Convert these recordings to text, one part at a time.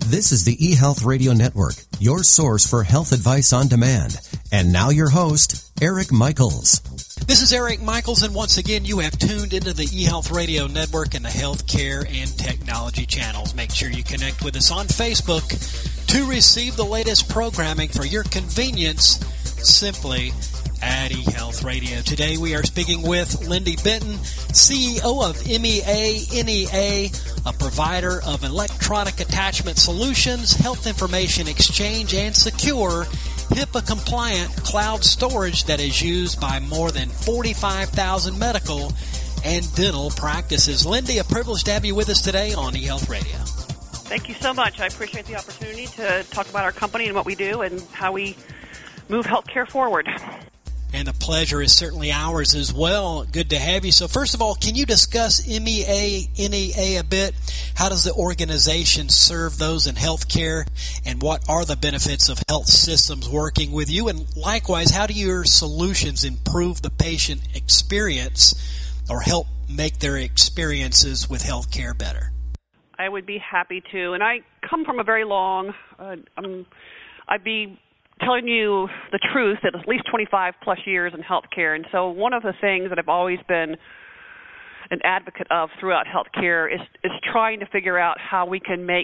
This is the eHealth Radio Network, your source for health advice on demand. And now your host, Eric Michaels. This is Eric Michaels, and once again, you have tuned into the eHealth Radio Network and the healthcare and technology channels. Make sure you connect with us on Facebook to receive the latest programming for your convenience, simply at eHealth Radio. Today we are speaking with Lindy Benton, CEO of MEA NEA, a provider of electronic attachment solutions, health information exchange, and secure HIPAA-compliant cloud storage that is used by more than 45,000 medical and dental practices. Lindy, a privilege to have you with us today on eHealth Radio. Thank you so much. I appreciate the opportunity to talk about our company and what we do and how we move healthcare forward. And the pleasure is certainly ours as well. Good to have you. So first of all, can you discuss MEA NEA a bit? How does the organization serve those in healthcare, and what are the benefits of health systems working with you? And likewise, how do your solutions improve the patient experience or help make their experiences with healthcare better? I would be happy to. And I come from a very long, I'd be telling you the truth at least 25 plus years in healthcare. And so one of the things that I've always been an advocate of throughout healthcare is trying to figure out how we can make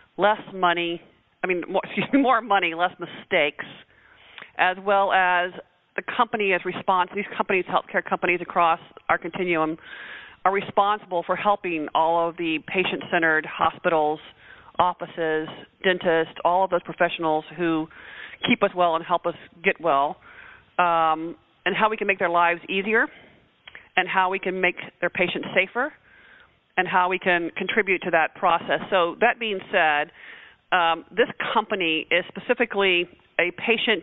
more money, less mistakes, as well as the company as responsible. These companies, healthcare companies across our continuum, are responsible for helping all of the patient-centered hospitals, offices, dentists, all of those professionals who keep us well and help us get well, and how we can make their lives easier, and how we can make their patients safer, and how we can contribute to that process. So that being said, this company is specifically a patient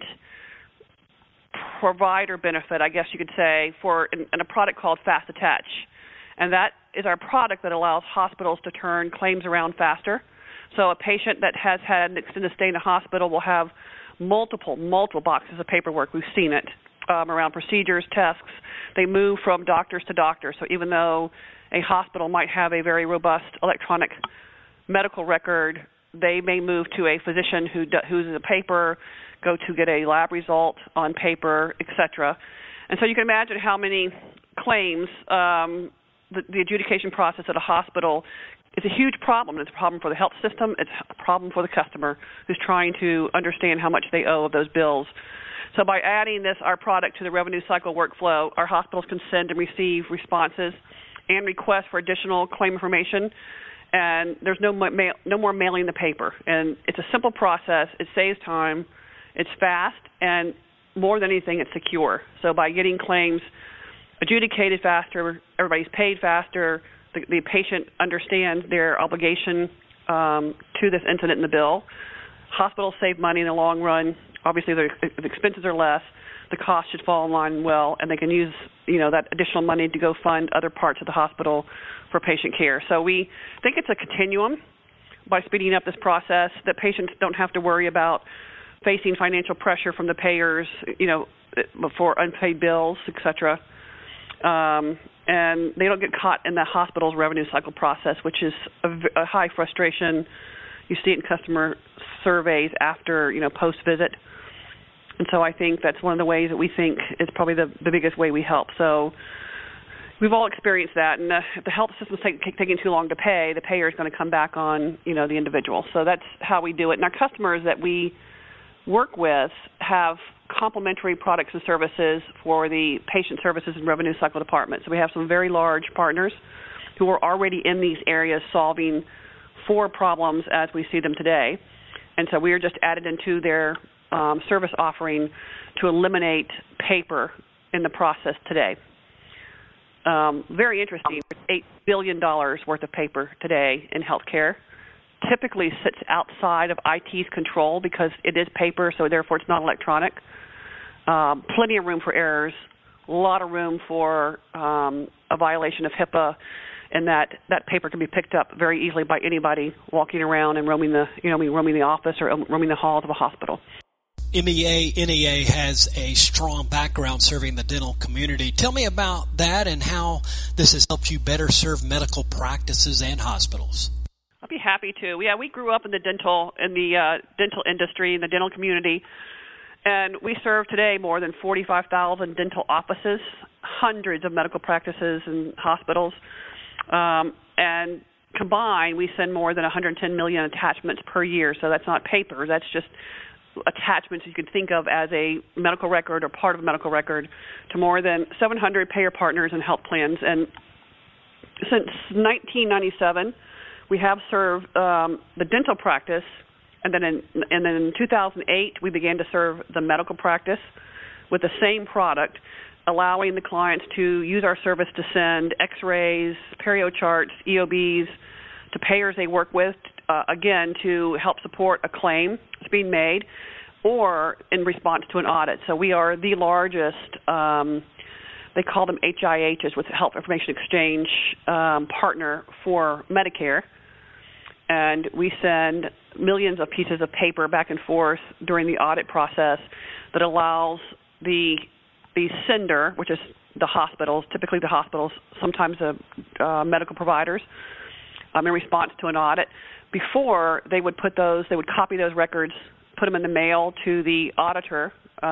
provider benefit, I guess you could say, in a product called Fast Attach. And that is our product that allows hospitals to turn claims around faster. So a patient that has had an extended stay in the hospital will have multiple boxes of paperwork. We've seen it around procedures, tests. They move from doctors to doctors. So even though a hospital might have a very robust electronic medical record, they may move to a physician who's in the paper, go to get a lab result on paper, etc. And so you can imagine how many claims the adjudication process at a hospital. It's a huge problem. It's a problem for the health system. It's a problem for the customer who's trying to understand how much they owe of those bills. So by adding our product to the revenue cycle workflow, our hospitals can send and receive responses and requests for additional claim information, and there's no more mailing the paper. And it's a simple process. It saves time. It's fast, and more than anything, it's secure. So by getting claims adjudicated faster, everybody's paid faster, the patient understands their obligation to this incident in the bill. Hospitals save money in the long run. Obviously, the expenses are less. The cost should fall in line well, and they can use that additional money to go fund other parts of the hospital for patient care. So we think it's a continuum by speeding up this process that patients don't have to worry about facing financial pressure from the payers, for unpaid bills, etc. And they don't get caught in the hospital's revenue cycle process, which is a high frustration. You see it in customer surveys after, post-visit. And so I think that's one of the ways that we think is probably the biggest way we help. So we've all experienced that. And if the health system's taking too long to pay, the payer is going to come back on, the individual. So that's how we do it. And our customers that we work with have complementary products and services for the patient services and revenue cycle department. So we have some very large partners who are already in these areas solving for problems as we see them today. And so we are just added into their service offering to eliminate paper in the process today. Very interesting. $8 billion worth of paper today in healthcare. Typically sits outside of IT's control because it is paper, so therefore it's not electronic. Plenty of room for errors, a lot of room for a violation of HIPAA, and that paper can be picked up very easily by anybody walking around and roaming the office or roaming the halls of a hospital. MEA NEA has a strong background serving the dental community. Tell me about that and how this has helped you better serve medical practices and hospitals. I'd be happy to. Yeah, we grew up in the dental industry, in the dental community, and we serve today more than 45,000 dental offices, hundreds of medical practices and hospitals, and combined, we send more than 110 million attachments per year. So that's not paper. That's just attachments you could think of as a medical record or part of a medical record to more than 700 payer partners and health plans. And since 1997, we have served the dental practice, and then in 2008, we began to serve the medical practice with the same product, allowing the clients to use our service to send x-rays, perio charts, EOBs to payers they work with, again, to help support a claim that's being made or in response to an audit. So we are the largest, they call them HIHs, with Health Information Exchange partner for Medicare. And we send millions of pieces of paper back and forth during the audit process that allows the sender, which is the hospitals, typically the hospitals, sometimes the medical providers, in response to an audit. Before, they would copy those records, put them in the mail to the auditor.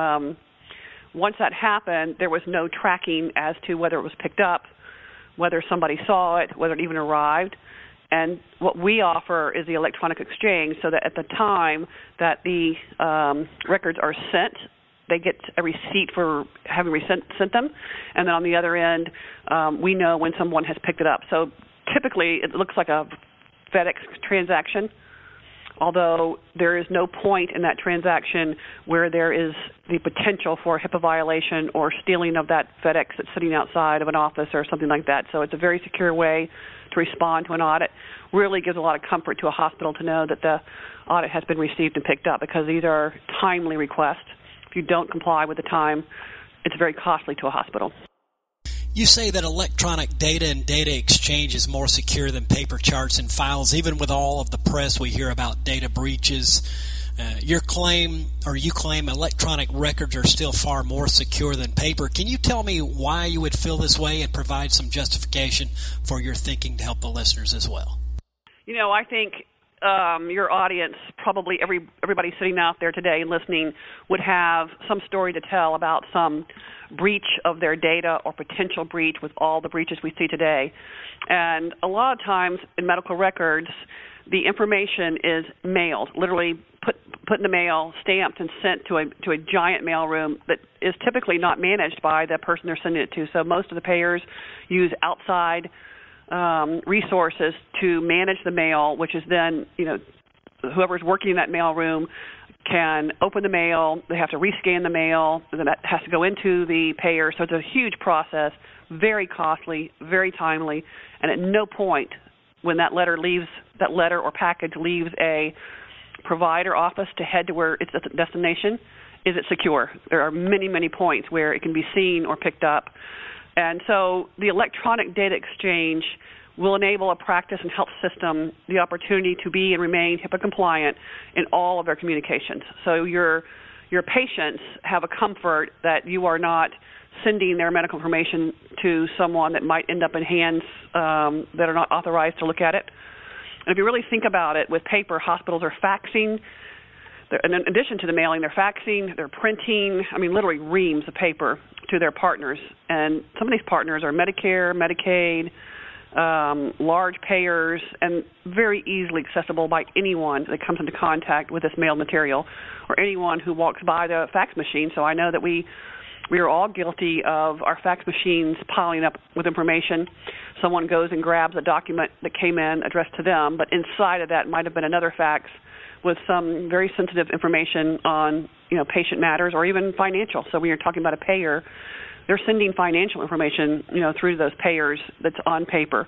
Once that happened, there was no tracking as to whether it was picked up, whether somebody saw it, whether it even arrived. And what we offer is the electronic exchange, so that at the time that the records are sent, they get a receipt for having sent them, and then on the other end, we know when someone has picked it up. So typically, it looks like a FedEx transaction, although there is no point in that transaction where there is the potential for a HIPAA violation or stealing of that FedEx that's sitting outside of an office or something like that. So it's a very secure way to respond to an audit. Really gives a lot of comfort to a hospital to know that the audit has been received and picked up, because these are timely requests. If you don't comply with the time, it's very costly to a hospital. You say that electronic data and data exchange is more secure than paper charts and files, even with all of the press we hear about data breaches. You claim electronic records are still far more secure than paper. Can you tell me why you would feel this way and provide some justification for your thinking to help the listeners as well? You know, I think your audience, probably everybody sitting out there today and listening, would have some story to tell about some breach of their data or potential breach with all the breaches we see today. And a lot of times in medical records, the information is mailed, literally put in the mail, stamped, and sent to a giant mail room that is typically not managed by the person they're sending it to. So most of the payers use outside resources to manage the mail, which is then, whoever's working in that mail room can open the mail. They have to rescan the mail, and then that has to go into the payer. So it's a huge process, very costly, very timely, and at no point when that letter or package leaves a provider office to head to where it's at the destination is it secure. There are many, many points where it can be seen or picked up. And so the electronic data exchange will enable a practice and health system the opportunity to be and remain HIPAA compliant in all of their communications. So your patients have a comfort that you are not sending their medical information to someone that might end up in hands that are not authorized to look at it. And if you really think about it, with paper, hospitals are faxing. In addition to the mailing, they're faxing, they're printing, literally reams of paper to their partners. And some of these partners are Medicare, Medicaid, large payers, and very easily accessible by anyone that comes into contact with this mailed material, or anyone who walks by the fax machine. So I know that we are all guilty of our fax machines piling up with information. Someone goes and grabs a document that came in addressed to them, but inside of that might have been another fax with some very sensitive information on, patient matters or even financial. So when you're talking about a payer, they're sending financial information, through those payers that's on paper.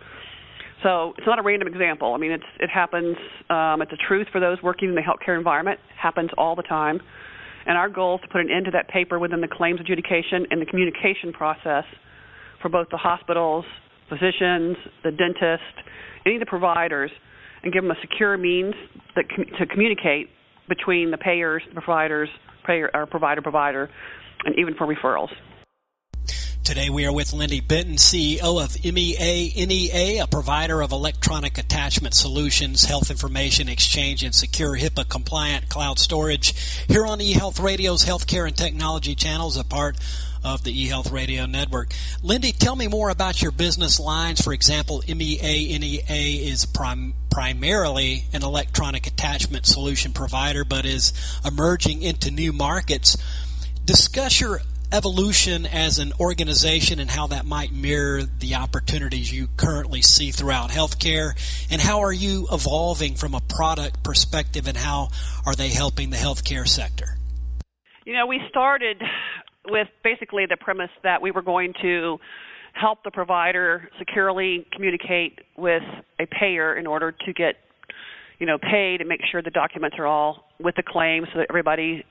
So it's not a random example. It happens. It's a truth for those working in the healthcare environment. It happens all the time. And our goal is to put an end to that paper within the claims adjudication and the communication process for both the hospitals, physicians, the dentist, any of the providers, and give them a secure means to communicate between the payers, the providers, provider, and even for referrals. Today we are with Lindy Benton, CEO of MEA NEA, a provider of electronic attachment solutions, health information exchange, and secure HIPAA-compliant cloud storage here on eHealth Radio's Healthcare and Technology channels, a part of the eHealth Radio Network. Lindy, tell me more about your business lines. For example, MEA NEA is primarily an electronic attachment solution provider, but is emerging into new markets. Discuss your evolution as an organization and how that might mirror the opportunities you currently see throughout healthcare, and how are you evolving from a product perspective, and how are they helping the healthcare sector? You know, we started with basically the premise that we were going to help the provider securely communicate with a payer in order to get, paid, and make sure the documents are all with the claim so that everybody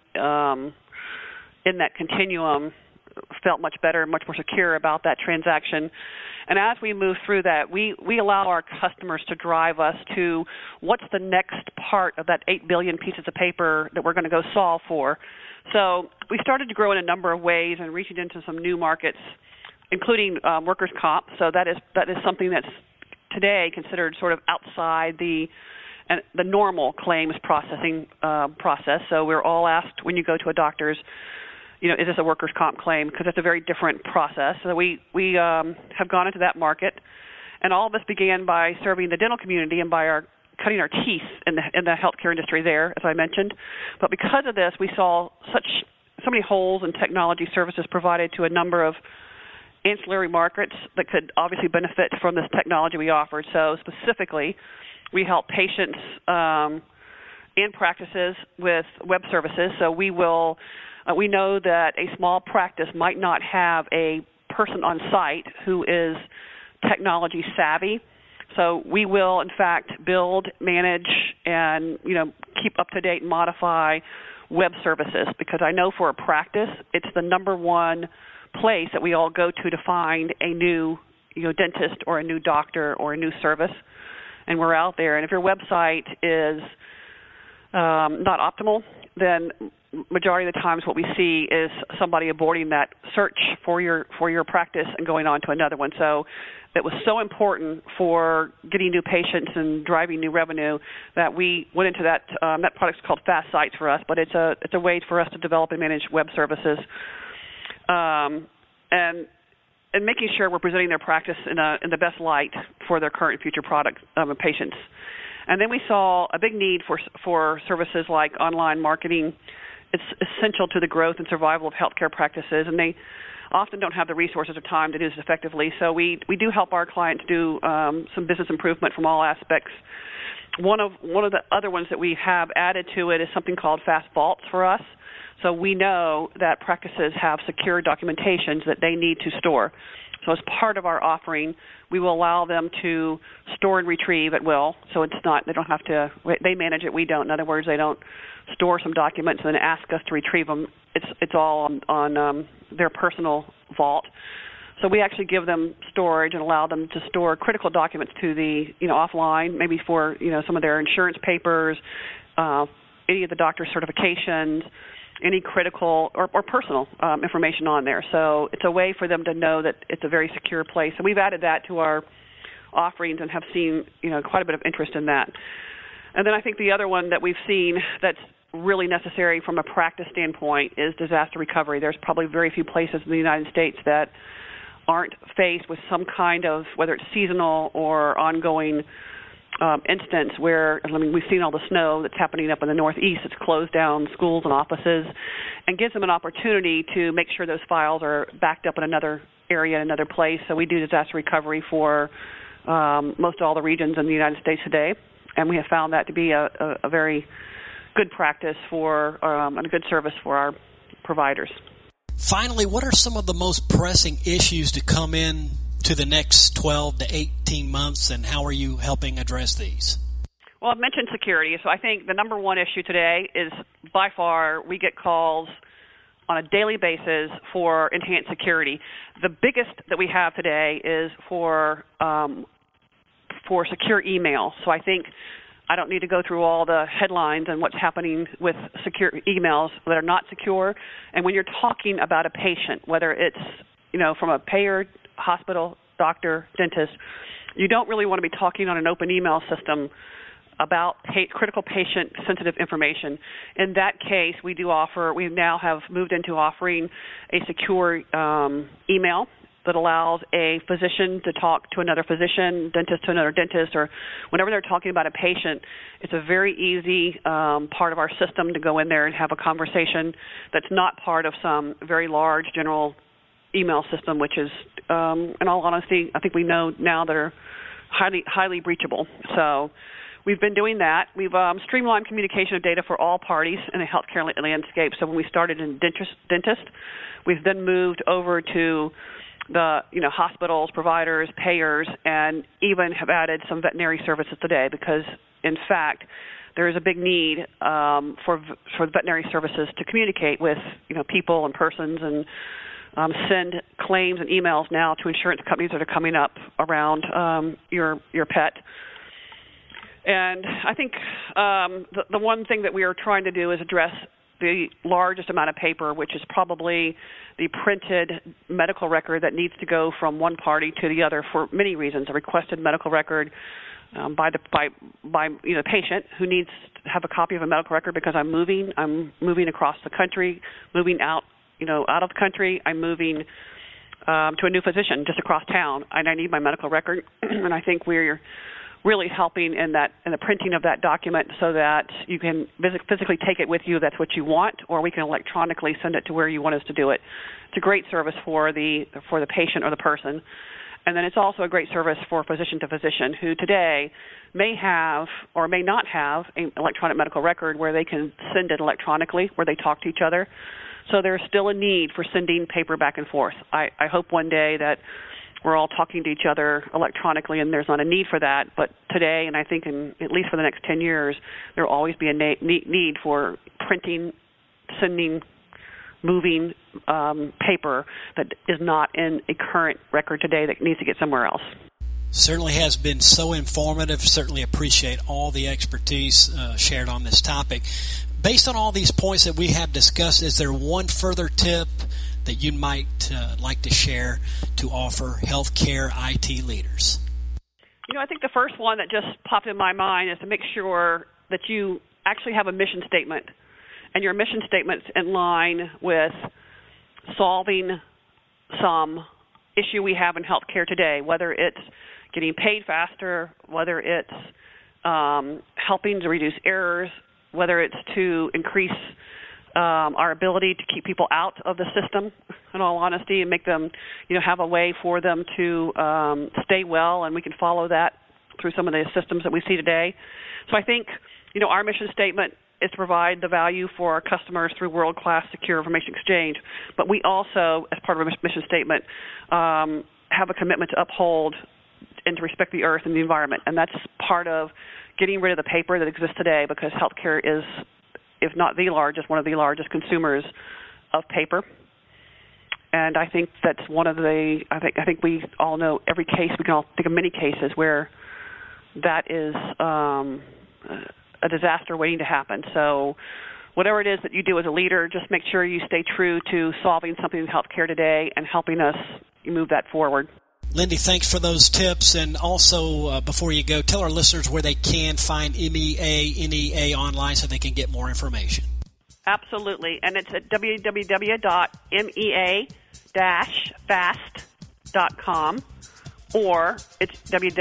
in that continuum felt much better, much more secure about that transaction. And as we move through that, we allow our customers to drive us to what's the next part of that 8 billion pieces of paper that we're going to go solve for. So we started to grow in a number of ways and reaching into some new markets, including workers' comp. So that is something that's today considered sort of outside the normal claims processing process. So we're all asked when you go to a doctor's, is this a workers' comp claim? Because it's a very different process. So we have gone into that market, and all of this began by serving the dental community and by cutting our teeth in the healthcare industry there, as I mentioned. But because of this, we saw so many holes in technology services provided to a number of ancillary markets that could obviously benefit from this technology we offered. So specifically, we help patients and practices with web services. So we know that a small practice might not have a person on site who is technology savvy. So we will, in fact, build, manage, and keep up to date and modify web services, because I know for a practice it's the number one place that we all go to find a new dentist or a new doctor or a new service, and we're out there. And if your website is not optimal, then majority of the times what we see is somebody aborting that search for your practice and going on to another one. So it was so important for getting new patients and driving new revenue that we went into that. That product's called Fast Sites for us, but it's a way for us to develop and manage web services, and making sure we're presenting their practice in the best light for their current and future product patients. And then we saw a big need for services like online marketing. It's essential to the growth and survival of healthcare practices, and they often don't have the resources or time to do this effectively. So we do help our clients do some business improvement from all aspects. One of the other ones that we have added to it is something called Fast Vaults for us. So we know that practices have secure documentations that they need to store. So as part of our offering, we will allow them to store and retrieve at will. So they don't have to, they manage it, we don't. In other words, they don't store some documents and then ask us to retrieve them. It's all on their personal vault. So we actually give them storage and allow them to store critical documents to the, offline, maybe for, some of their insurance papers, any of the doctor's certifications, any critical or personal information on there. So it's a way for them to know that it's a very secure place. And we've added that to our offerings and have seen, quite a bit of interest in that. And then I think the other one that we've seen that's really necessary from a practice standpoint is disaster recovery. There's probably very few places in the United States that aren't faced with some kind of, whether it's seasonal or ongoing instance where, we've seen all the snow that's happening up in the Northeast. It's closed down schools and offices and gives them an opportunity to make sure those files are backed up in another area, in another place. So we do disaster recovery for most all the regions in the United States today, and we have found that to be a very good practice and a good service for our providers. Finally, what are some of the most pressing issues to come in to the next 12 to 18 months, and how are you helping address these? Well, I've mentioned security. So I think the number one issue today is by far we get calls on a daily basis for enhanced security. The biggest that we have today is for secure email. So I think I don't need to go through all the headlines and what's happening with secure emails that are not secure. And when you're talking about a patient, whether it's from a payer, hospital, doctor, dentist, you don't really want to be talking on an open email system about critical patient-sensitive information. In that case, we now have moved into offering a secure email that allows a physician to talk to another physician, dentist to another dentist, or whenever they're talking about a patient, it's a very easy part of our system to go in there and have a conversation that's not part of some very large general email system, which is, in all honesty, I think we know now that are highly breachable. So we've been doing that. We've streamlined communication of data for all parties in the healthcare landscape. So when we started in dentist, we've then moved over to the hospitals, providers, payers, and even have added some veterinary services today because, in fact, there is a big need for veterinary services to communicate with people and persons and send claims and emails now to insurance companies that are coming up around your pet. And I think the one thing that we are trying to do is address the largest amount of paper, which is probably the printed medical record that needs to go from one party to the other for many reasons. A requested medical record by the patient who needs to have a copy of a medical record because I'm moving across the country, moving out of the country. I'm moving to a new physician just across town, and I need my medical record. And I think we're really helping in the printing of that document so that you can physically take it with you. That's what you want, or we can electronically send it to where you want us to do it. It's a great service for the patient or the person. And then it's also a great service for physician to physician who today may have or may not have an electronic medical record where they can send it electronically, where they talk to each other. So there's still a need for sending paper back and forth. I hope one day that we're all talking to each other electronically and there's not a need for that. But today, and I think at least for the next 10 years, there will always be a need for printing, sending, moving paper that is not in a current record today that needs to get somewhere else. Certainly has been so informative. Certainly appreciate all the expertise shared on this topic. Based on all these points that we have discussed, is there one further tip that you might like to share to offer healthcare IT leaders? I think the first one that just popped in my mind is to make sure that you actually have a mission statement, and your mission statement's in line with solving some issue we have in healthcare today, whether it's getting paid faster, whether it's helping to reduce errors, whether it's to increase our ability to keep people out of the system, in all honesty, and make them, have a way for them to stay well, and we can follow that through some of the systems that we see today. So I think, our mission statement is to provide the value for our customers through world-class secure information exchange, but we also, as part of our mission statement, have a commitment to uphold and to respect the earth and the environment, and that's part of getting rid of the paper that exists today, because healthcare is, if not the largest, one of the largest consumers of paper. And I think that's one of the, I think we all know every case, we can all think of many cases where that is a disaster waiting to happen. So whatever it is that you do as a leader, just make sure you stay true to solving something in healthcare today and helping us move that forward. Lindy, thanks for those tips. And also, before you go, tell our listeners where they can find NEA online so they can get more information. Absolutely. And it's at www.mea-fast.com, or it's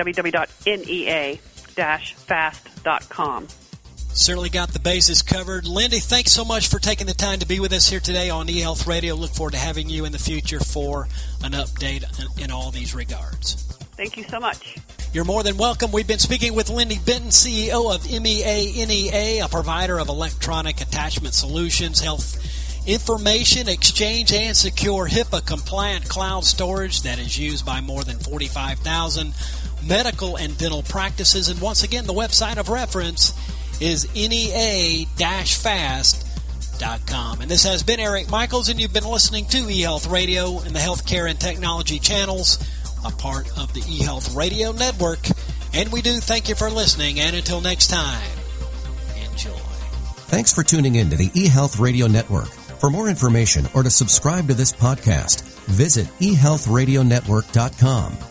www.nea-fast.com. Certainly got the bases covered. Lindy, thanks so much for taking the time to be with us here today on eHealth Radio. Look forward to having you in the future for an update in all these regards. Thank you so much. You're more than welcome. We've been speaking with Lindy Benton, CEO of MEA, a provider of electronic attachment solutions, health information exchange, and secure HIPAA-compliant cloud storage that is used by more than 45,000 medical and dental practices. And once again, the website of reference is NEA-fast.com. And this has been Eric Michaels, and you've been listening to eHealth Radio and the Healthcare and Technology channels, a part of the eHealth Radio Network. And we do thank you for listening, and until next time, enjoy. Thanks for tuning in to the eHealth Radio Network. For more information or to subscribe to this podcast, Visit eHealthRadioNetwork.com